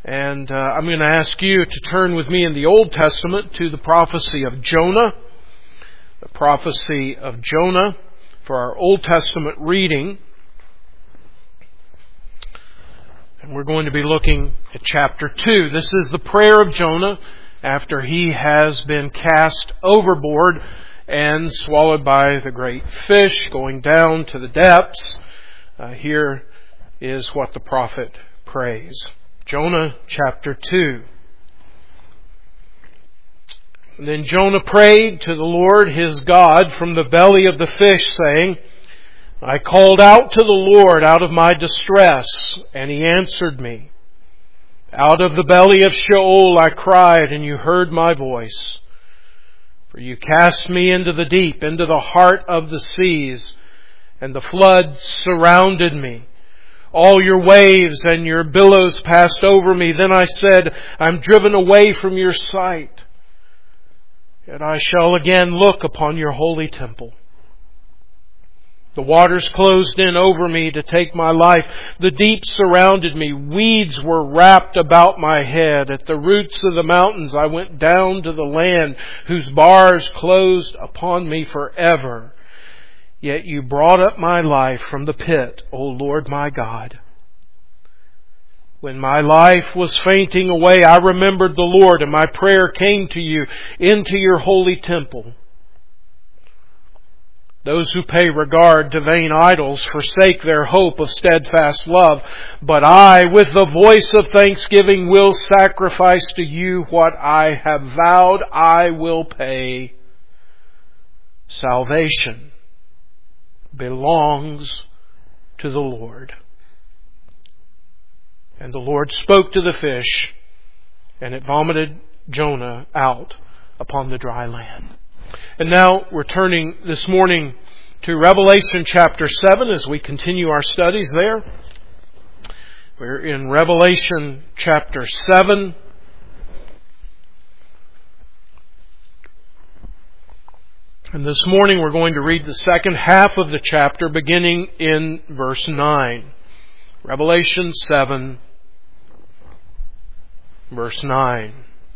And I'm going to ask you to turn with me in the Old Testament to the prophecy of Jonah. The prophecy of Jonah for our Old Testament reading. And we're going to be looking at chapter 2. This is the prayer of Jonah after he has been cast overboard and swallowed by the great fish, going down to the depths. Here is what the prophet prays. Jonah chapter 2. And then Jonah prayed to the Lord his God from the belly of the fish, saying, I called out to the Lord out of my distress, and He answered me. Out of the belly of Sheol I cried, and You heard my voice. For You cast me into the deep, into the heart of the seas, and the flood surrounded me. All Your waves and Your billows passed over me. Then I said, I'm driven away from Your sight. Yet I shall again look upon Your holy temple. The waters closed in over me to take my life. The deep surrounded me. Weeds were wrapped about my head. At the roots of the mountains I went down to the land, whose bars closed upon me forever. Yet You brought up my life from the pit, O Lord my God. When my life was fainting away, I remembered the Lord, and my prayer came to You into Your holy temple. Those who pay regard to vain idols forsake their hope of steadfast love. But I, with the voice of thanksgiving, will sacrifice to You what I have vowed I will pay. Salvation belongs to the Lord. And the Lord spoke to the fish, and it vomited Jonah out upon the dry land. And now we're turning this morning to Revelation chapter 7 as we continue our studies there. We're in Revelation chapter 7. And this morning we're going to read the second half of the chapter beginning in verse 9. Revelation 7, verse 9.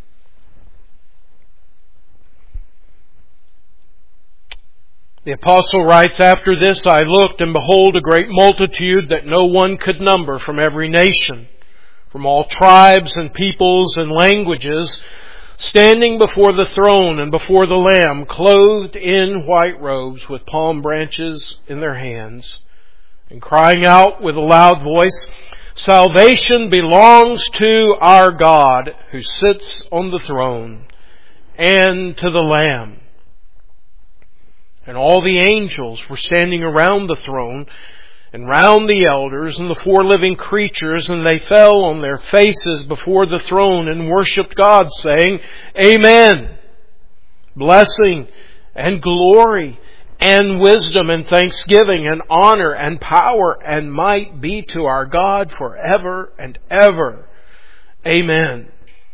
The apostle writes, After this I looked, and behold, a great multitude that no one could number from every nation, from all tribes and peoples and languages, standing before the throne and before the Lamb, clothed in white robes with palm branches in their hands, and crying out with a loud voice, Salvation belongs to our God who sits on the throne, and to the Lamb. And all the angels were standing around the throne and round the elders and the four living creatures, and they fell on their faces before the throne and worshipped God, saying, Amen. Blessing and glory and wisdom and thanksgiving and honor and power and might be to our God forever and ever. Amen.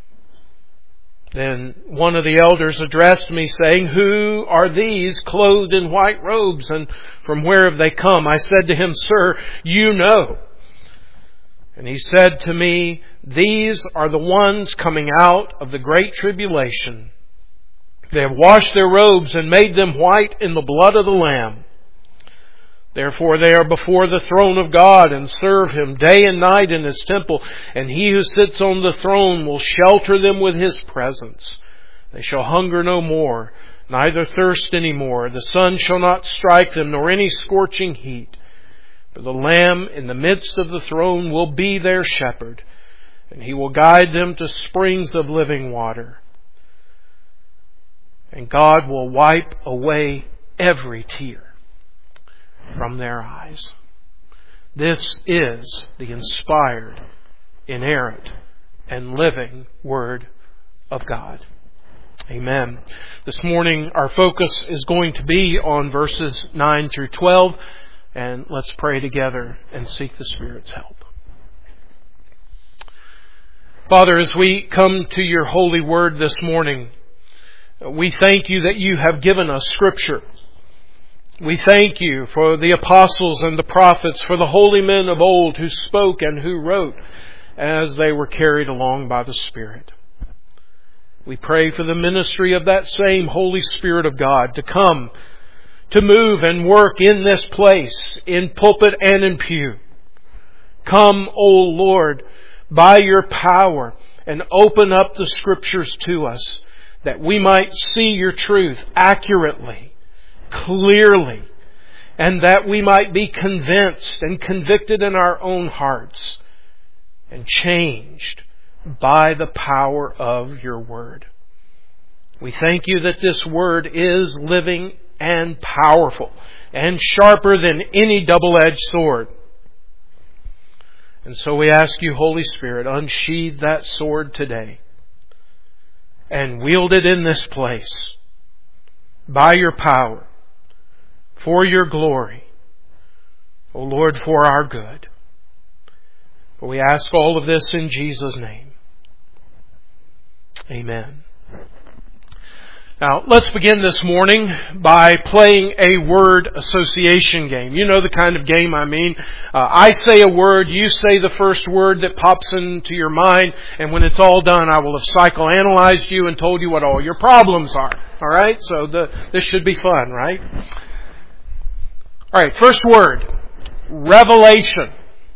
Then one of the elders addressed me, saying, Who are these clothed in white robes, and from where have they come? I said to him, Sir, You know. And he said to me, These are the ones coming out of the great tribulation. They have washed their robes and made them white in the blood of the Lamb. Therefore they are before the throne of God and serve Him day and night in His temple. And He who sits on the throne will shelter them with His presence. They shall hunger no more, neither thirst any more. The sun shall not strike them, nor any scorching heat. For the Lamb in the midst of the throne will be their shepherd, and He will guide them to springs of living water. And God will wipe away every tear from their eyes. This is the inspired, inerrant, and living Word of God. Amen. This morning our focus is going to be on verses 9 through 12, and let's pray together and seek the Spirit's help. Father, as we come to Your holy Word this morning, we thank You that You have given us Scripture. We thank You for the apostles and the prophets, for the holy men of old who spoke and who wrote. as they were carried along by the Spirit. We pray for the ministry of that same Holy Spirit of God to come, to move and work in this place, in pulpit and in pew. Come, O Lord, by your power, and open up the Scriptures to us, that we might see your truth accurately, clearly, and that we might be convinced and convicted in our own hearts and changed by the power of your Word. We thank you that this Word is living and powerful and sharper than any double-edged sword. And so we ask you, Holy Spirit, unsheathe that sword today and wield it in this place by your power, for your glory, O Lord, for our good. For we ask all of this in Jesus' name. Amen. Now, let's begin this morning by playing a word association game. You know the kind of game I mean. I say a word, you say the first word that pops into your mind, and when it's all done, I will have psychoanalyzed you and told you what all your problems are. Alright? So this should be fun, right? Alright, first word. Revelation.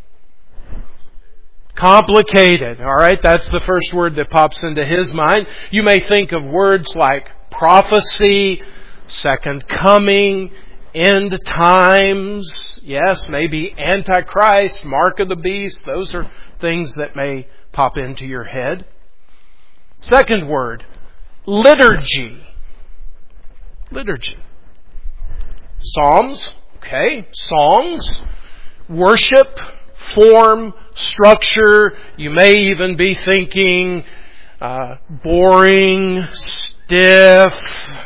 Complicated. Alright, that's the first word that pops into his mind. You may think of words like prophecy, second coming, end times, yes, maybe Antichrist, mark of the beast. Those are things that may pop into your head. Second word, liturgy. Liturgy. Psalms, okay, songs, worship, form, structure. You may even be thinking boring, stiff.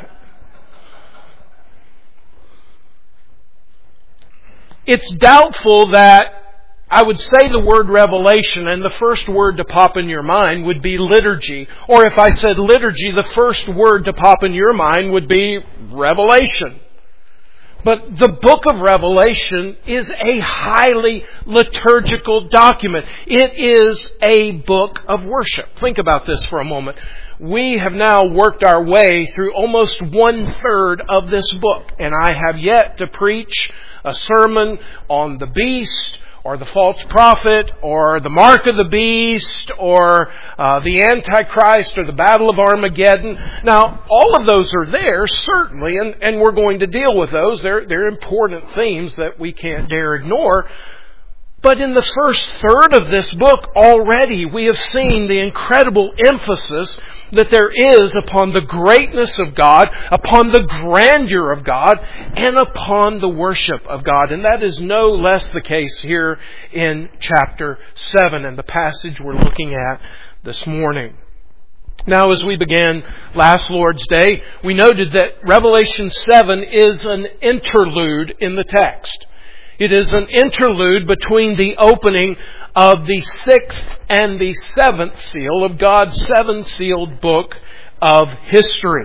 It's doubtful that I would say the word revelation and the first word to pop in your mind would be liturgy. Or if I said liturgy, the first word to pop in your mind would be revelation. But the book of Revelation is a highly liturgical document. It is a book of worship. Think about this for a moment. We have now worked our way through almost 1/3 of this book, and I have yet to preach a sermon on the beast, or the false prophet, or the mark of the beast, or the Antichrist, or the Battle of Armageddon. Now, all of those are there, certainly, and we're going to deal with those. They're important themes that we can't dare ignore. But in the first third of this book already, we have seen the incredible emphasis that there is upon the greatness of God, upon the grandeur of God, and upon the worship of God. And that is no less the case here in chapter 7 and the passage we're looking at this morning. Now, as we began last Lord's Day, we noted that Revelation 7 is an interlude in the text. It is an interlude between the opening of the 6th and the 7th seal of God's 7-sealed book of history.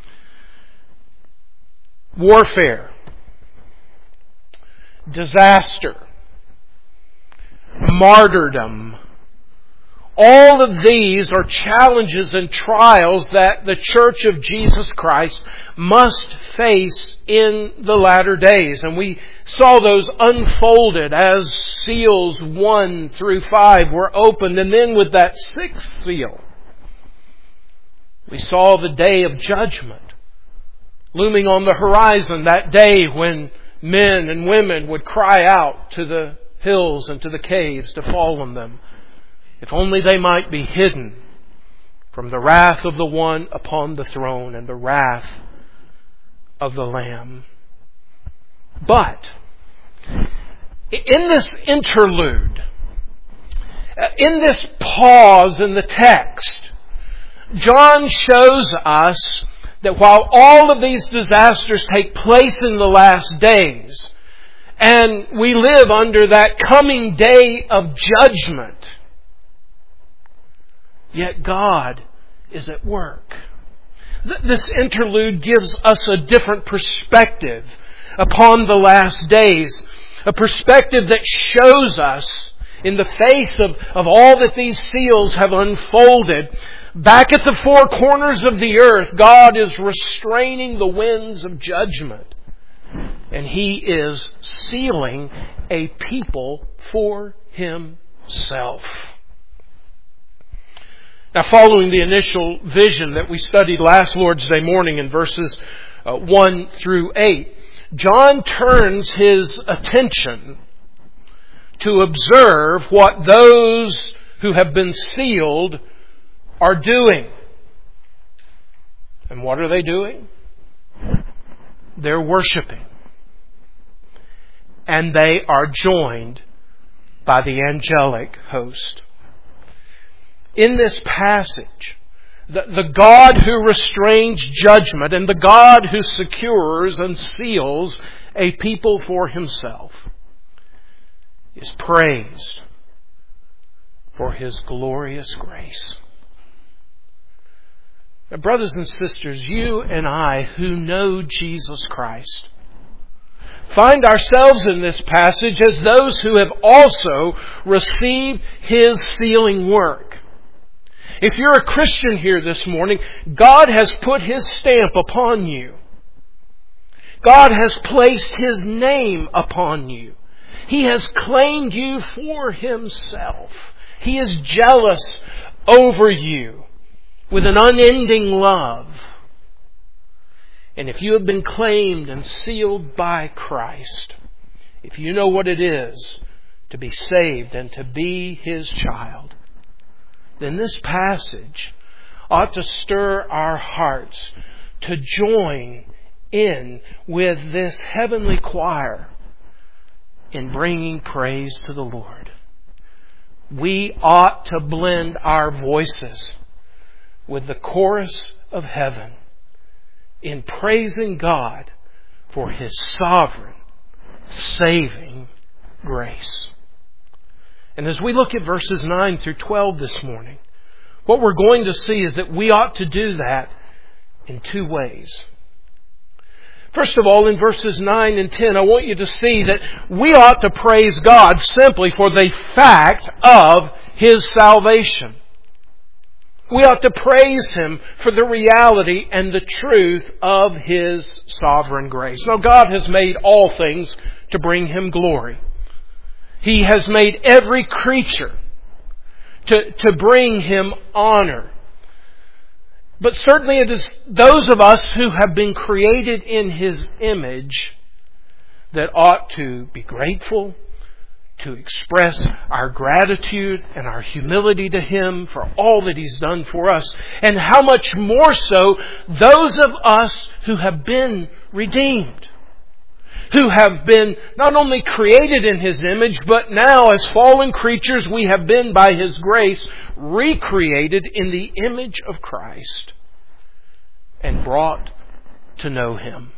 Warfare, disaster, martyrdom. All of these are challenges and trials that the Church of Jesus Christ must face in the latter days. And we saw those unfolded as seals 1 through 5 were opened. And then with that 6th seal, we saw the day of judgment looming on the horizon, that day when men and women would cry out to the hills and to the caves to fall on them, if only they might be hidden from the wrath of the one upon the throne and the wrath of the Lamb. But in this interlude, in this pause in the text, John shows us that while all of these disasters take place in the last days, and we live under that coming day of judgment, yet God is at work. This interlude gives us a different perspective upon the last days. A perspective that shows us in the face of all that these seals have unfolded, back at the four corners of the earth, God is restraining the winds of judgment. And He is sealing a people for Himself. Now, following the initial vision that we studied last Lord's Day morning in verses 1 through 8, John turns his attention to observe what those who have been sealed are doing. And what are they doing? They're worshiping. And they are joined by the angelic host. In this passage, the God who restrains judgment and the God who secures and seals a people for Himself is praised for His glorious grace. Now, brothers and sisters, you and I who know Jesus Christ find ourselves in this passage as those who have also received His sealing work. If you're a Christian here this morning, God has put His stamp upon you. God has placed His name upon you. He has claimed you for Himself. He is jealous over you with an unending love. And if you have been claimed and sealed by Christ, if you know what it is to be saved and to be His child, then this passage ought to stir our hearts to join in with this heavenly choir in bringing praise to the Lord. We ought to blend our voices with the chorus of heaven in praising God for His sovereign, saving grace. And as we look at verses 9 through 12 this morning, what we're going to see is that we ought to do that in two ways. First of all, in verses 9 and 10, I want you to see that we ought to praise God simply for the fact of His salvation. We ought to praise Him for the reality and the truth of His sovereign grace. Now, God has made all things to bring Him glory. He has made every creature to bring Him honor. But certainly it is those of us who have been created in His image that ought to be grateful, to express our gratitude and our humility to Him for all that He's done for us. And how much more so those of us who have been redeemed, who have been not only created in His image, but now as fallen creatures we have been by His grace recreated in the image of Christ and brought to know Him.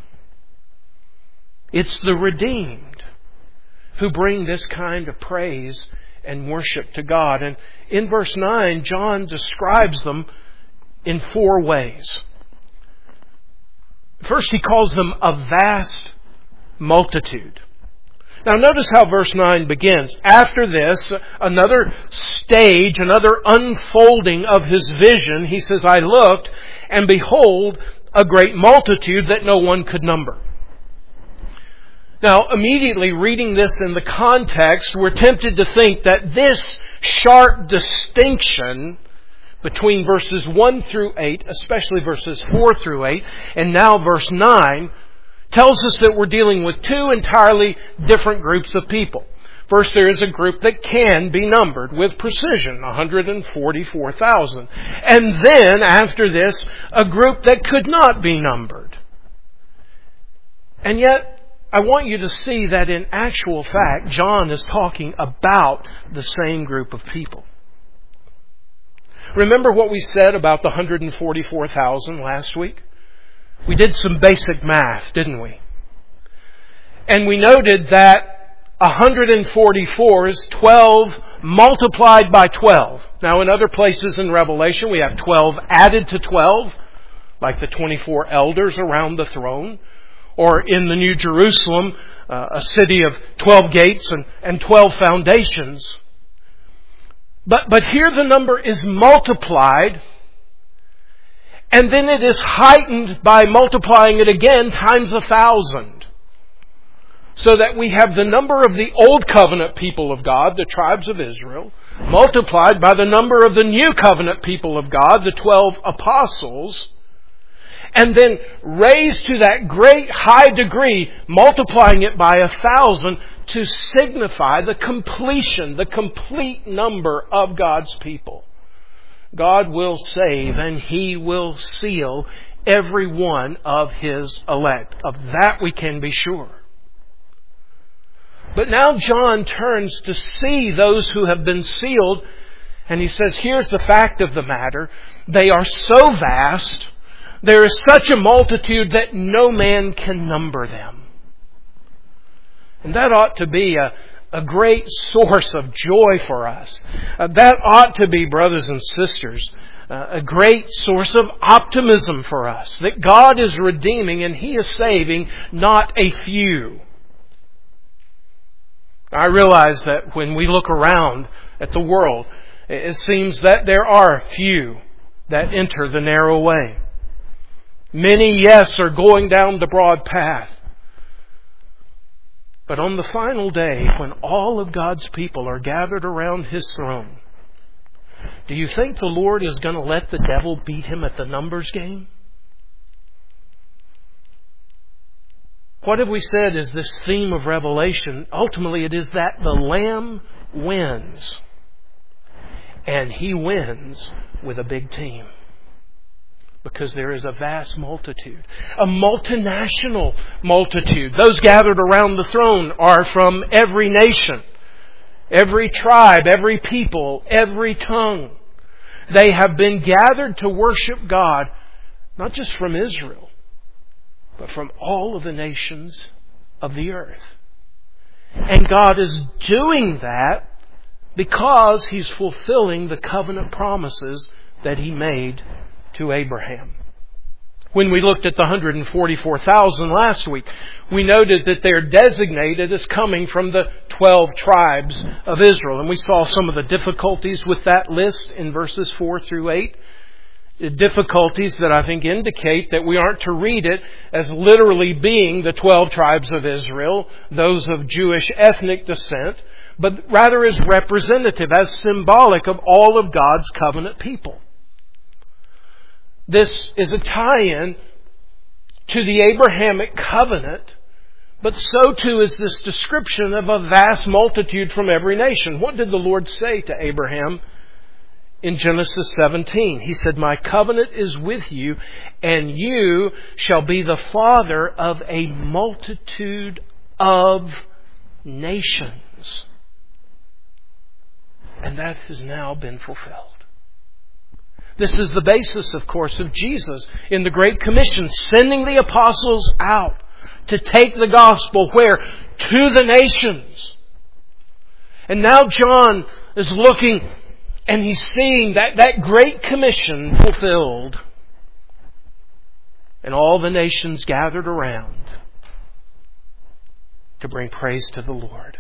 It's the redeemed who bring this kind of praise and worship to God. And in verse 9, John describes them in four ways. First, he calls them a vast multitude. Now notice how verse 9 begins. After this, another stage, another unfolding of His vision, He says, I looked, and behold, a great multitude that no one could number. Now, immediately reading this in the context, we're tempted to think that this sharp distinction between verses 1 through 8, especially verses 4 through 8, and now verse 9, tells us that we're dealing with two entirely different groups of people. First, there is a group that can be numbered with precision, 144,000. And then, after this, a group that could not be numbered. And yet, I want you to see that in actual fact, John is talking about the same group of people. Remember what we said about the 144,000 last week? We did some basic math, didn't we? And we noted that 144 is 12 multiplied by 12. Now in other places in Revelation we have 12 added to 12, like the 24 elders around the throne. Or in the New Jerusalem, a city of 12 gates and 12 foundations. But here the number is multiplied, and then it is heightened by multiplying it again times 1,000. So that we have the number of the Old Covenant people of God, the tribes of Israel, multiplied by the number of the New Covenant people of God, the 12 apostles, and then raised to that great high degree, multiplying it by 1,000 to signify the completion, the complete number of God's people. God will save and He will seal every one of His elect. Of that we can be sure. But now John turns to see those who have been sealed, and he says, here's the fact of the matter. They are so vast, there is such a multitude that no man can number them. And that ought to be a great source of joy for us. That ought to be, brothers and sisters, a great source of optimism for us. That God is redeeming and He is saving not a few. I realize that when we look around at the world, it seems that there are few that enter the narrow way. Many, yes, are going down the broad path. But on the final day, when all of God's people are gathered around His throne, do you think the Lord is going to let the devil beat Him at the numbers game? What have we said is this theme of Revelation? Ultimately, it is that the Lamb wins. And He wins with a big team. Because there is a vast multitude. A multinational multitude. Those gathered around the throne are from every nation, every tribe, every people, every tongue. They have been gathered to worship God, not just from Israel, but from all of the nations of the earth. And God is doing that because He's fulfilling the covenant promises that He made to Abraham. When we looked at the 144,000 last week, we noted that they're designated as coming from the 12 tribes of Israel. And we saw some of the difficulties with that list in verses 4 through 8. Difficulties that I think indicate that we aren't to read it as literally being the 12 tribes of Israel, those of Jewish ethnic descent, but rather as representative, as symbolic of all of God's covenant people. This is a tie-in to the Abrahamic covenant, but so too is this description of a vast multitude from every nation. What did the Lord say to Abraham in Genesis 17? He said, "My covenant is with you, and you shall be the father of a multitude of nations." And that has now been fulfilled. This is the basis, of course, of Jesus in the Great Commission, sending the apostles out to take the gospel where? To the nations. And now John is looking and he's seeing that Great Commission fulfilled. And all the nations gathered around to bring praise to the Lord.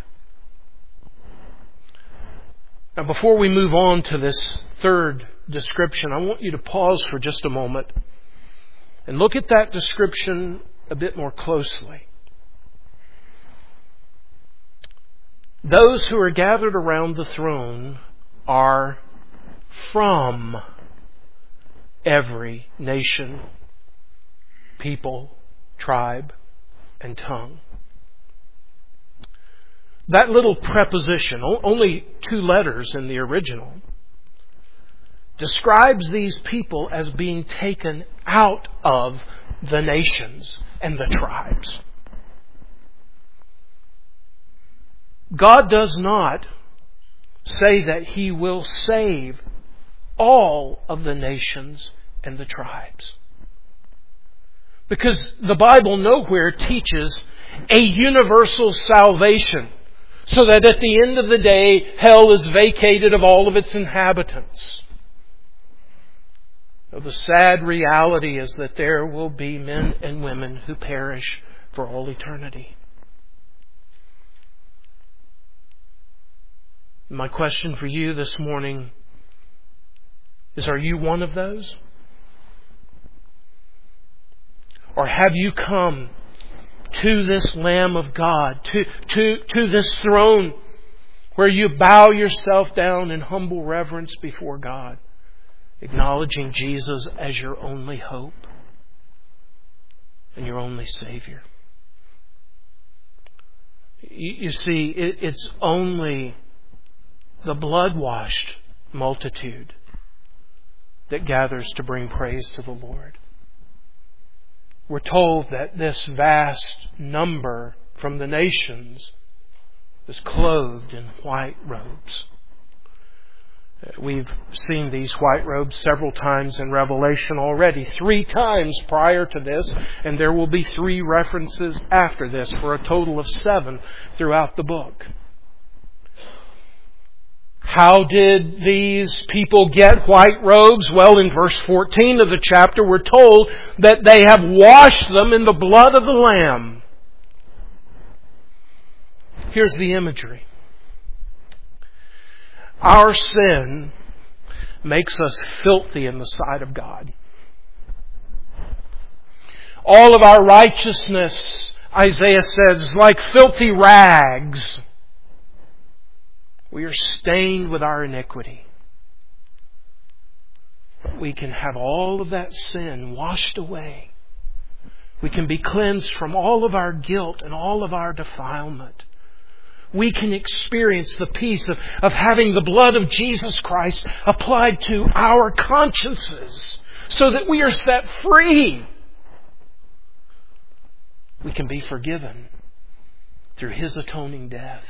Now, before we move on to this third description, I want you to pause for just a moment and look at that description a bit more closely. Those who are gathered around the throne are from every nation, people, tribe, and tongue. That little preposition, only 2 letters in the original, describes these people as being taken out of the nations and the tribes. God does not say that He will save all of the nations and the tribes. Because the Bible nowhere teaches a universal salvation, so that at the end of the day, hell is vacated of all of its inhabitants. The sad reality is that there will be men and women who perish for all eternity. My question for you this morning is, are you one of those? Or have you come to this Lamb of God, to this throne where you bow yourself down in humble reverence before God, acknowledging Jesus as your only hope and your only Savior? You see, it's only the blood-washed multitude that gathers to bring praise to the Lord. We're told that this vast number from the nations is clothed in white robes. We've seen these white robes several times in Revelation already, 3 times prior to this, and there will be 3 references after this, for a total of 7 throughout the book. How did these people get white robes? Well, in verse 14 of the chapter, we're told that they have washed them in the blood of the Lamb. Here's the imagery. Our sin makes us filthy in the sight of God. All of our righteousness, Isaiah says, is like filthy rags. We are stained with our iniquity. But we can have all of that sin washed away. We can be cleansed from all of our guilt and all of our defilement. We can experience the peace of having the blood of Jesus Christ applied to our consciences so that we are set free. We can be forgiven through His atoning death.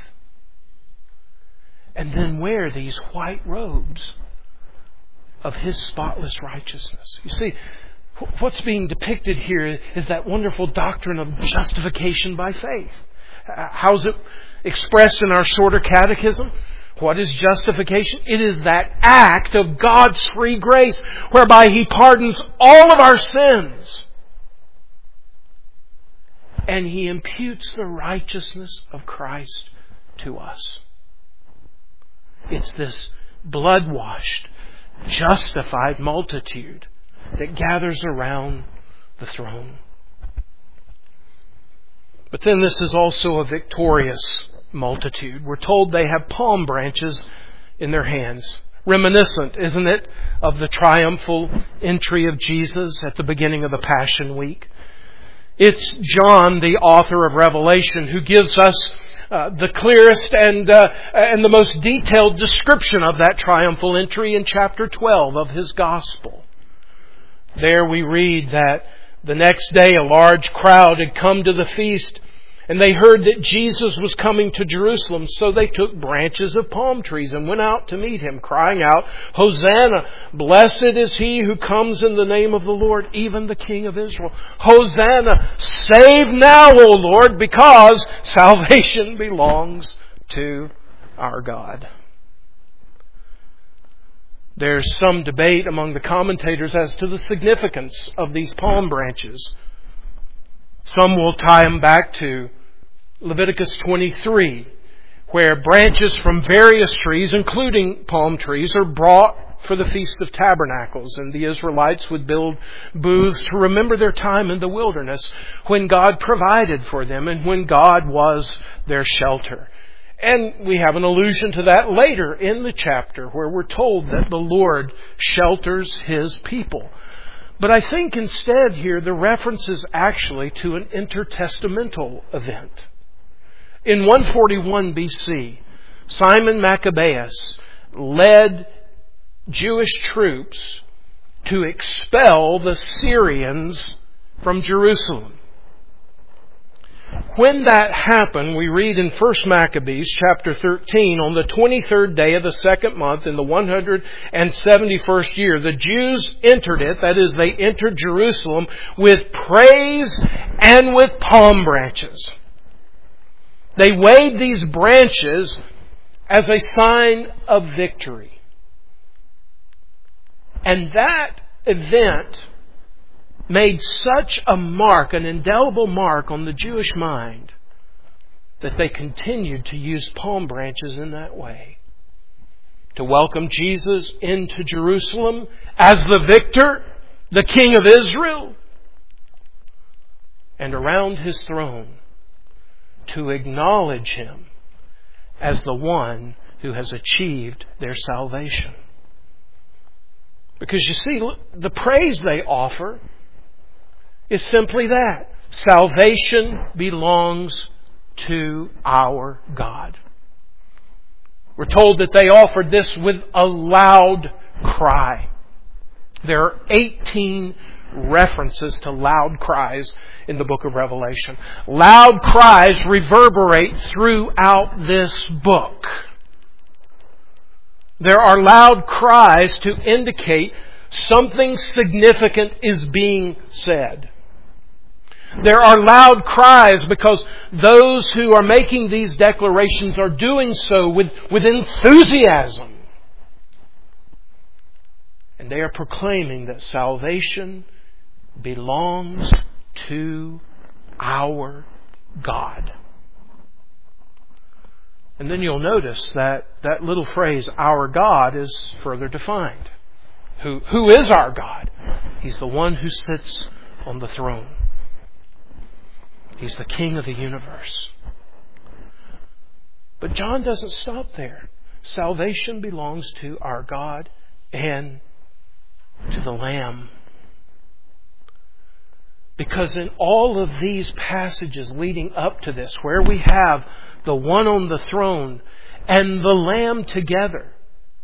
And then wear these white robes of His spotless righteousness. You see, what's being depicted here is that wonderful doctrine of justification by faith. How's it expressed in our shorter catechism? What is justification? It is that act of God's free grace whereby He pardons all of our sins and He imputes the righteousness of Christ to us. It's this blood-washed, justified multitude that gathers around the throne. But then this is also a victorious multitude. We're told they have palm branches in their hands. Reminiscent, isn't it, of the triumphal entry of Jesus at the beginning of the Passion Week. It's John, the author of Revelation, who gives us the clearest and the most detailed description of that triumphal entry in chapter 12 of his Gospel. There we read that the next day a large crowd had come to the feast, and they heard that Jesus was coming to Jerusalem. So they took branches of palm trees and went out to meet Him, crying out, "Hosanna! Blessed is He who comes in the name of the Lord, even the King of Israel. Hosanna! Save now, O Lord, because salvation belongs to our God." There's some debate among the commentators as to the significance of these palm branches. Some will tie them back to Leviticus 23, where branches from various trees, including palm trees, are brought for the Feast of Tabernacles. And the Israelites would build booths to remember their time in the wilderness when God provided for them and when God was their shelter. And we have an allusion to that later in the chapter where we're told that the Lord shelters His people. But I think instead here the reference is actually to an intertestamental event. In 141 BC, Simon Maccabeus led Jewish troops to expel the Syrians from Jerusalem. When that happened, we read in 1 Maccabees chapter 13, on the 23rd day of the second month in the 171st year, the Jews entered it, that is, they entered Jerusalem with praise and with palm branches. They waved these branches as a sign of victory. And that event made such a mark, an indelible mark on the Jewish mind, that they continued to use palm branches in that way. to welcome Jesus into Jerusalem as the victor, the King of Israel, and around His throne to acknowledge Him as the one who has achieved their salvation. Because you see, the praise they offer is simply that. Salvation belongs to our God. We're told that they offered this with a loud cry. There are 18 references to loud cries in the book of Revelation. Loud cries reverberate throughout this book. There are loud cries to indicate something significant is being said. There are loud cries because those who are making these declarations are doing so with enthusiasm. And they are proclaiming that salvation belongs to our God. And then you'll notice that little phrase, our God, is further defined. Who is our God? He's the one who sits on the throne. He's the King of the universe. But John doesn't stop there. Salvation belongs to our God and to the Lamb. Because in all of these passages leading up to this, where we have the one on the throne and the Lamb together,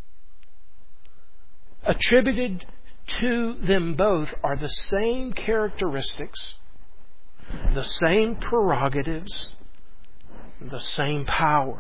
attributed to them both are the same characteristics, the same prerogatives, the same power.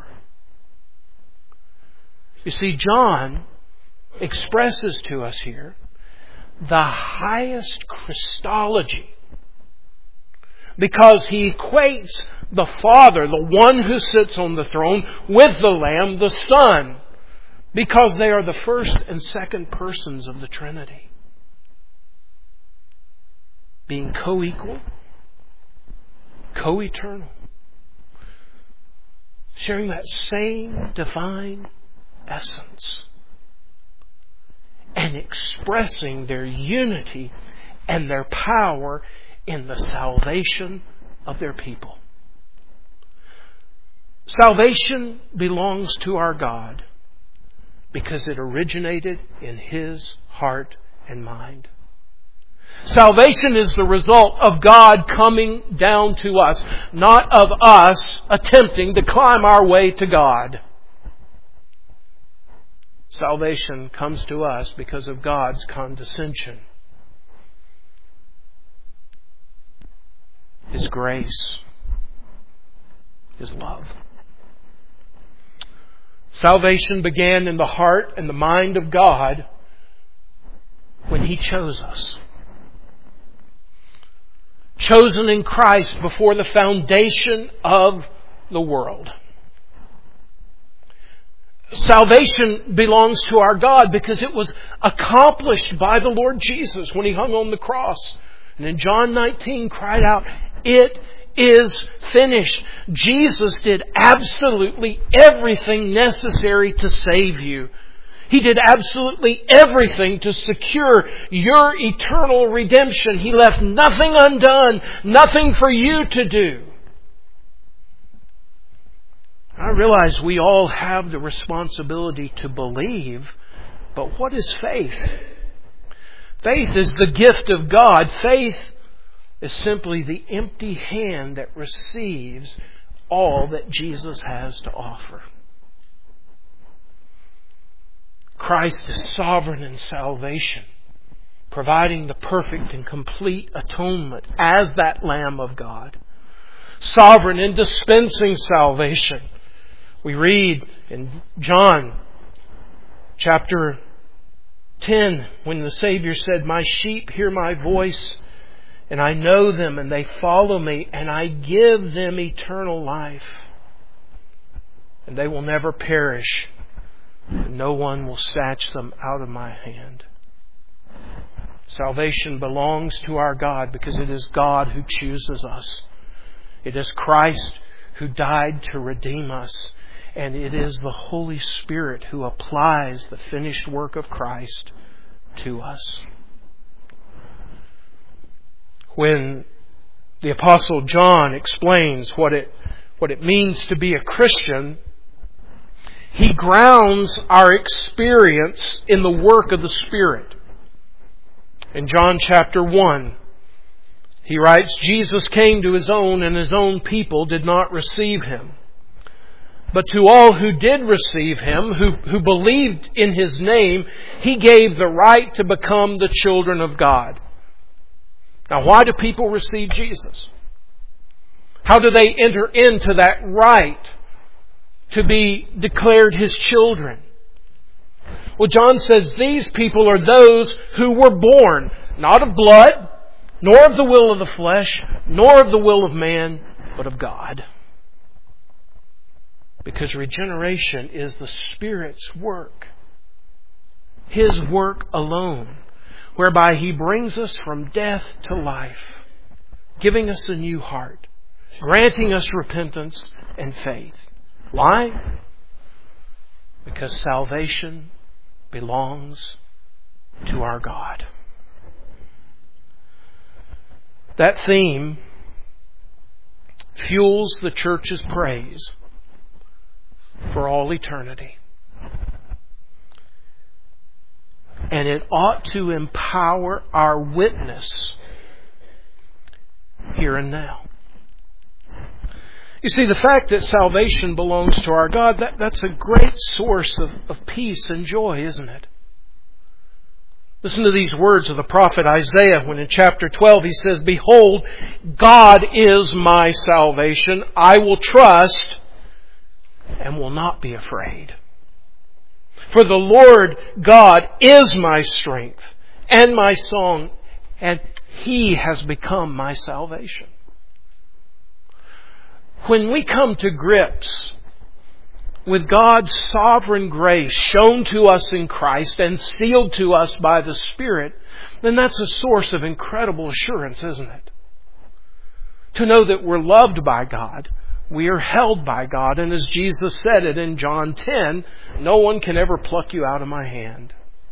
You see, John expresses to us here the highest Christology, because he equates the Father, the one who sits on the throne, with the Lamb, the Son, because they are the first and second persons of the Trinity, being co-equal, co-eternal, sharing that same divine essence, and expressing their unity and their power in the salvation of their people. Salvation belongs to our God because it originated in His heart and mind. Salvation is the result of God coming down to us, not of us attempting to climb our way to God. Salvation comes to us because of God's condescension, His grace, His love. Salvation began in the heart and the mind of God when He chose us. Chosen in Christ before the foundation of the world. Salvation belongs to our God because it was accomplished by the Lord Jesus when He hung on the cross. And in John 19 cried out, "It is finished." Jesus did absolutely everything necessary to save you. He did absolutely everything to secure your eternal redemption. He left nothing undone, nothing for you to do. I realize we all have the responsibility to believe, but what is faith? Faith is the gift of God. Faith is simply the empty hand that receives all that Jesus has to offer. Christ is sovereign in salvation, providing the perfect and complete atonement as that Lamb of God. Sovereign in dispensing salvation. We read in John chapter 10 when the Savior said, "My sheep hear my voice, and I know them, and they follow me, and I give them eternal life, and they will never perish, and no one will snatch them out of my hand." Salvation belongs to our God because it is God who chooses us. It is Christ who died to redeem us. And it is the Holy Spirit who applies the finished work of Christ to us. When the Apostle John explains what it means to be a Christian, he grounds our experience in the work of the Spirit. In John chapter 1, he writes, Jesus came to His own, and His own people did not receive Him. But to all who did receive Him, who believed in His name, He gave the right to become the children of God. Now, why do people receive Jesus? How do they enter into that right to be declared His children? Well, John says these people are those who were born, not of blood, nor of the will of the flesh, nor of the will of man, but of God. Because regeneration is the Spirit's work. His work alone, whereby He brings us from death to life, giving us a new heart, granting us repentance and faith. Why? Because salvation belongs to our God. That theme fuels the church's praise for all eternity. And it ought to empower our witness here and now. You see, the fact that salvation belongs to our God, that's a great source of peace and joy, isn't it? Listen to these words of the prophet Isaiah when in chapter 12 he says, "Behold, God is my salvation. I will trust and will not be afraid. For the Lord God is my strength and my song, and He has become my salvation." When we come to grips with God's sovereign grace shown to us in Christ and sealed to us by the Spirit, then that's a source of incredible assurance, isn't it? To know that we're loved by God, we are held by God, and as Jesus said it in John 10, no one can ever pluck you out of my hand.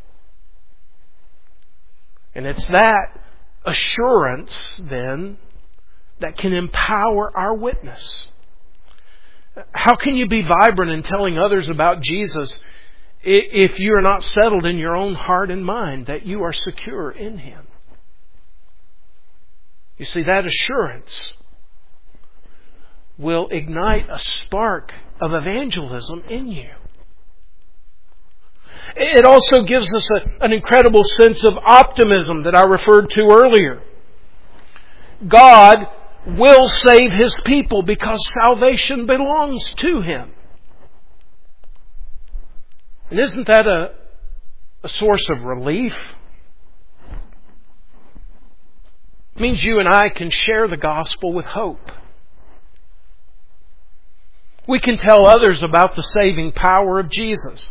And it's that assurance, then, that can empower our witness. How can you be vibrant in telling others about Jesus if you are not settled in your own heart and mind that you are secure in Him? You see, that assurance will ignite a spark of evangelism in you. It also gives us an incredible sense of optimism that I referred to earlier. God will save His people because salvation belongs to Him. And isn't that a source of relief? It means you and I can share the gospel with hope. We can tell others about the saving power of Jesus.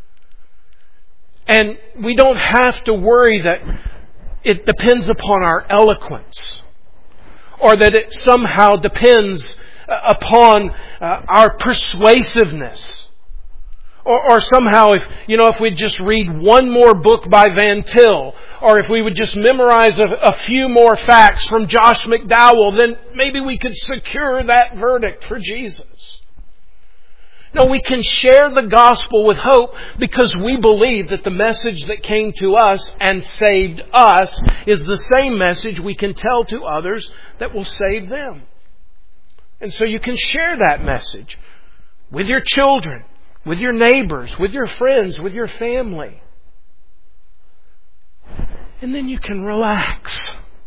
And we don't have to worry that it depends upon our eloquence, or that it somehow depends upon our persuasiveness. Or somehow if we'd just read one more book by Van Til, or if we would just memorize a few more facts from Josh McDowell, then maybe we could secure that verdict for Jesus. No, we can share the gospel with hope because we believe that the message that came to us and saved us is the same message we can tell to others that will save them. And so you can share that message with your children, with your neighbors, with your friends, with your family. And then you can relax.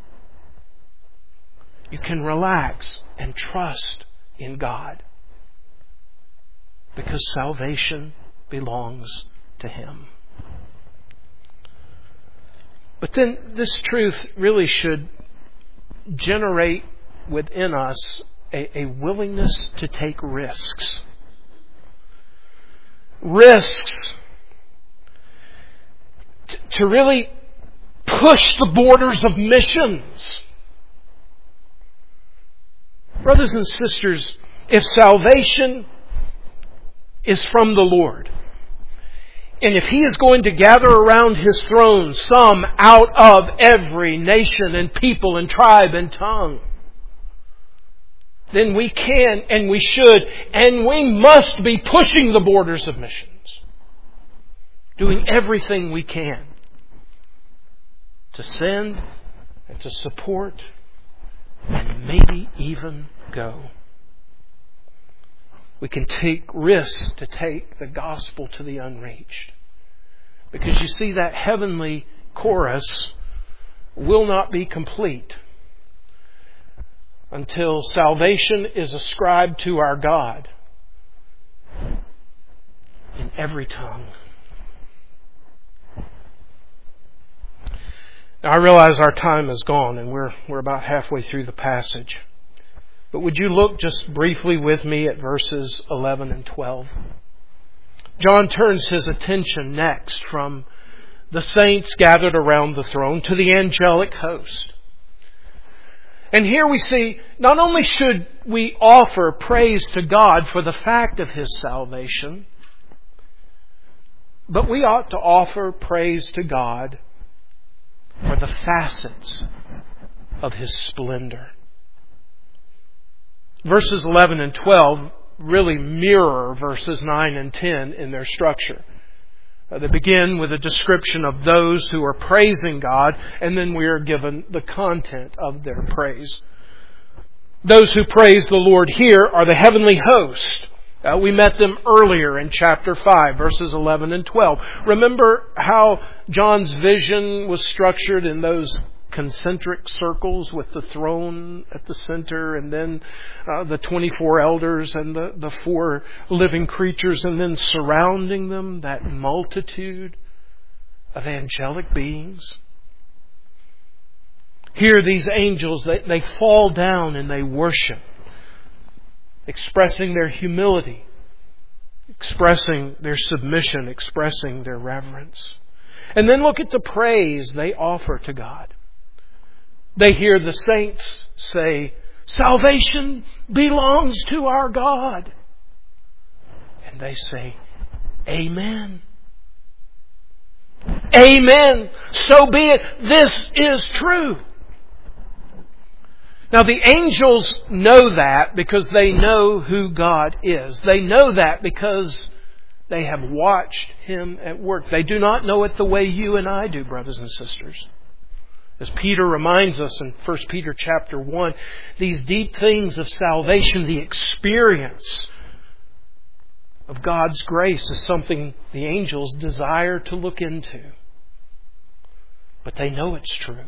You can relax and trust in God. Because salvation belongs to Him. But then this truth really should generate within us a willingness to take risks. Risks to really push the borders of missions. Brothers and sisters, if salvation is from the Lord. And if He is going to gather around His throne some out of every nation and people and tribe and tongue, then we can and we should and we must be pushing the borders of missions. Doing everything we can to send and to support and maybe even go. We can take risks to take the gospel to the unreached. Because you see, that heavenly chorus will not be complete until salvation is ascribed to our God in every tongue. Now, I realize our time is gone and we're about halfway through the passage. But would you look just briefly with me at verses 11 and 12? John turns his attention next from the saints gathered around the throne to the angelic host. And here we see, not only should we offer praise to God for the fact of His salvation, but we ought to offer praise to God for the facets of His splendor. Verses 11 and 12 really mirror verses 9 and 10 in their structure. They begin with a description of those who are praising God, and then we are given the content of their praise. Those who praise the Lord here are the heavenly host. We met them earlier in chapter 5, verses 11 and 12. Remember how John's vision was structured in those concentric circles with the throne at the center, and then the 24 elders and the 4 living creatures, and then surrounding them, that multitude of angelic beings. Here these angels, they fall down and they worship, expressing their humility, expressing their submission, expressing their reverence. And then look at the praise they offer to God. They hear the saints say, "Salvation belongs to our God." And they say, "Amen. Amen. So be it. This is true." Now the angels know that because they know who God is. They know that because they have watched Him at work. They do not know it the way you and I do, brothers and sisters. As Peter reminds us in 1 Peter chapter 1, these deep things of salvation, the experience of God's grace, is something the angels desire to look into. But they know it's true.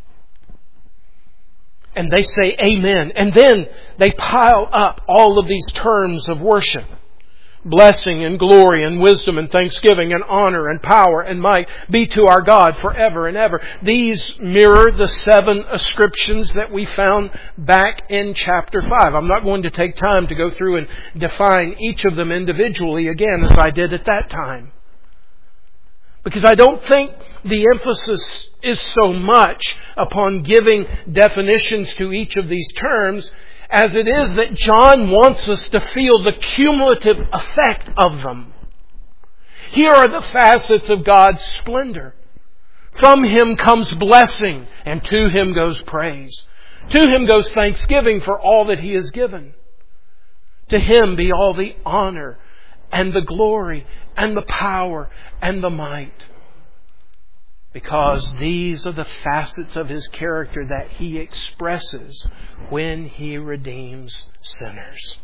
And they say amen. And then they pile up all of these terms of worship. Blessing and glory and wisdom and thanksgiving and honor and power and might be to our God forever and ever. These mirror the 7 ascriptions that we found back in chapter 5. I'm not going to take time to go through and define each of them individually again as I did at that time. Because I don't think the emphasis is so much upon giving definitions to each of these terms as it is that John wants us to feel the cumulative effect of them. Here are the facets of God's splendor. From Him comes blessing, and to Him goes praise. To Him goes thanksgiving for all that He has given. To Him be all the honor and the glory and the power and the might. Because these are the facets of His character that He expresses when He redeems sinners.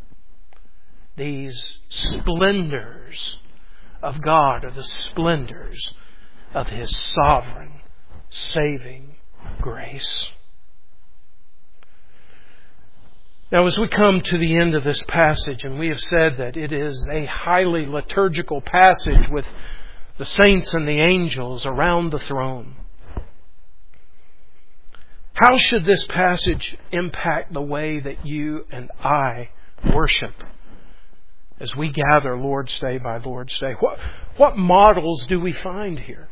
These splendors of God are the splendors of His sovereign, saving grace. Now, as we come to the end of this passage, and we have said that it is a highly liturgical passage with the saints and the angels around the throne, how should this passage impact the way that you and I worship as we gather Lord's Day by Lord's Day? What models do we find here?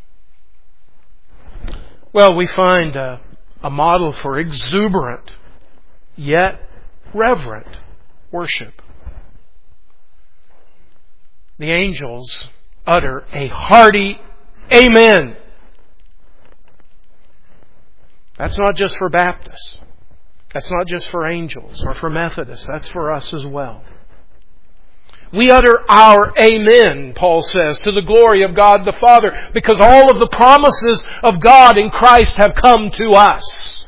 Well, we find a model for exuberant yet reverent worship. the angels utter a hearty Amen. That's not just for Baptists. That's not just for angels or for Methodists. That's for us as well. We utter our Amen, Paul says, to the glory of God the Father, because all of the promises of God in Christ have come to us.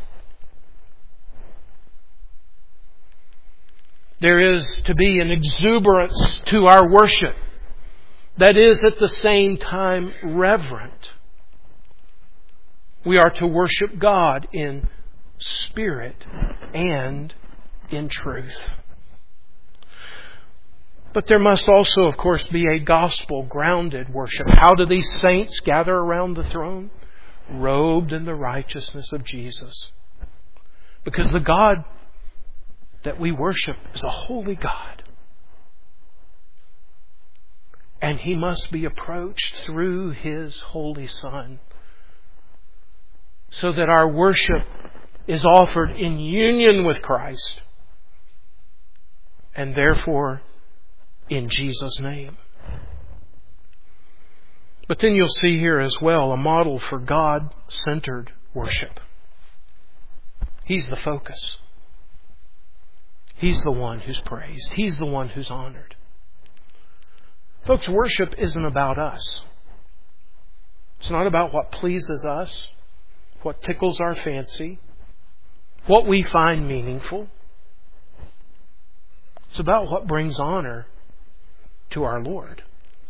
There is to be an exuberance to our worship that is at the same time reverent. We are to worship God in spirit and in truth. But there must also, of course, be a gospel-grounded worship. How do these saints gather around the throne? Robed in the righteousness of Jesus. Because the God that we worship is a holy God. And He must be approached through His Holy Son, so that our worship is offered in union with Christ, and therefore in Jesus' name. But then you'll see here as well a model for God-centered worship. He's the focus. He's the one who's praised. He's the one who's honored. Folks, worship isn't about us. It's not about what pleases us, what tickles our fancy, what we find meaningful. It's about what brings honor to our Lord.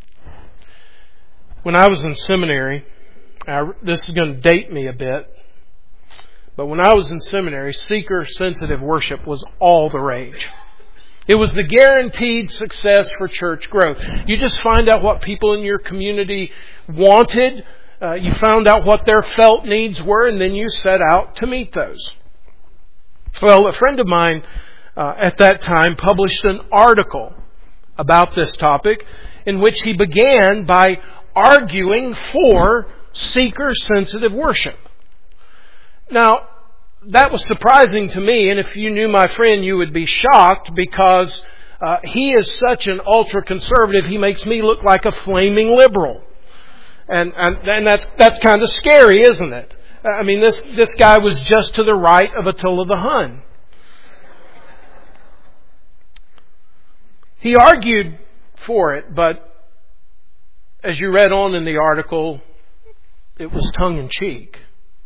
When I was in seminary, this is going to date me a bit, but when I was in seminary, seeker-sensitive worship was all the rage. It was the guaranteed success for church growth. You just find out what people in your community wanted. You found out what their felt needs were, and then you set out to meet those. Well, a friend of mine at that time published an article about this topic in which he began by arguing for seeker-sensitive worship. Now, that was surprising to me, and if you knew my friend, you would be shocked, because he is such an ultra-conservative, he makes me look like a flaming liberal. And that's kind of scary, isn't it? I mean, this guy was just to the right of Attila the Hun. He argued for it, but as you read on in the article, it was tongue-in-cheek.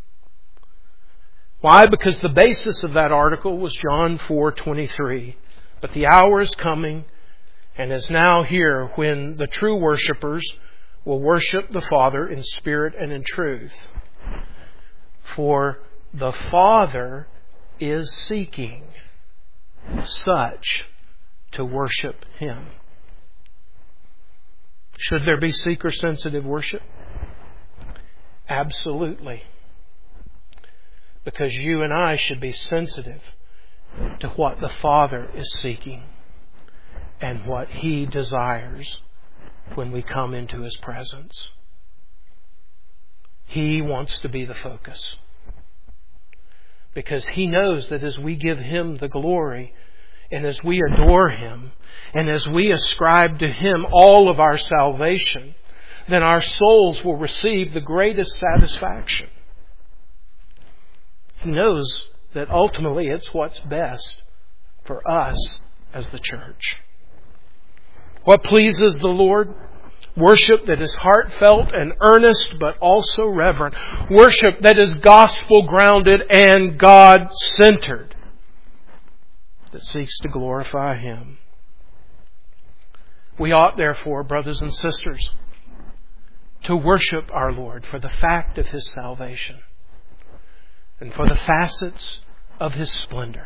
Why? Because the basis of that article was John 4:23. But the hour is coming and is now here when the true worshipers will worship the Father in spirit and in truth. For the Father is seeking such to worship Him. Should there be seeker-sensitive worship? Absolutely. Because you and I should be sensitive to what the Father is seeking and what He desires when we come into His presence. He wants to be the focus. Because He knows that as we give Him the glory, and as we adore Him, and as we ascribe to Him all of our salvation, then our souls will receive the greatest satisfaction. He knows that ultimately it's what's best for us as the church. What pleases the Lord? Worship that is heartfelt and earnest, but also reverent. Worship that is gospel-grounded and God-centered, that seeks to glorify Him. We ought, therefore, brothers and sisters, to worship our Lord for the fact of His salvation and for the facets of His splendor.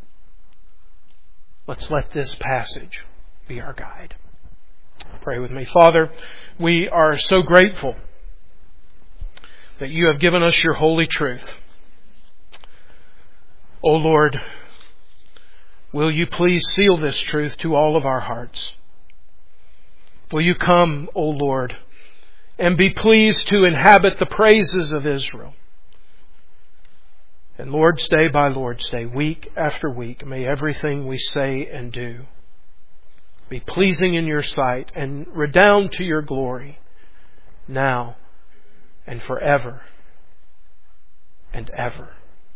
Let's let this passage be our guide. Pray with me. Father, we are so grateful that You have given us Your holy truth. O Lord, will You please seal this truth to all of our hearts? Will You come, O Lord, and be pleased to inhabit the praises of Israel? And Lord's Day by Lord's Day, week after week, may everything we say and do be pleasing in your sight, and redound to your glory, now and forever and ever.